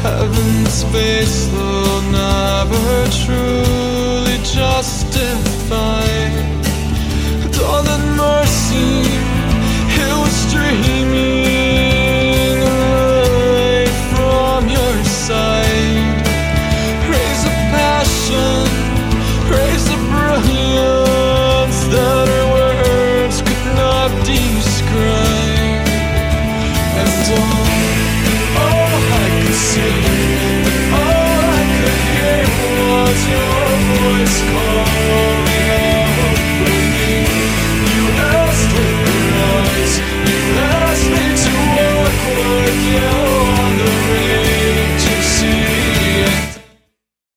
Heaven's face will never truly justify. And all that mercy, it was streaming away from your side. Raise a passion, raise a brilliance that our words could not describe. And all I could see, and all I could hear was your voice calling.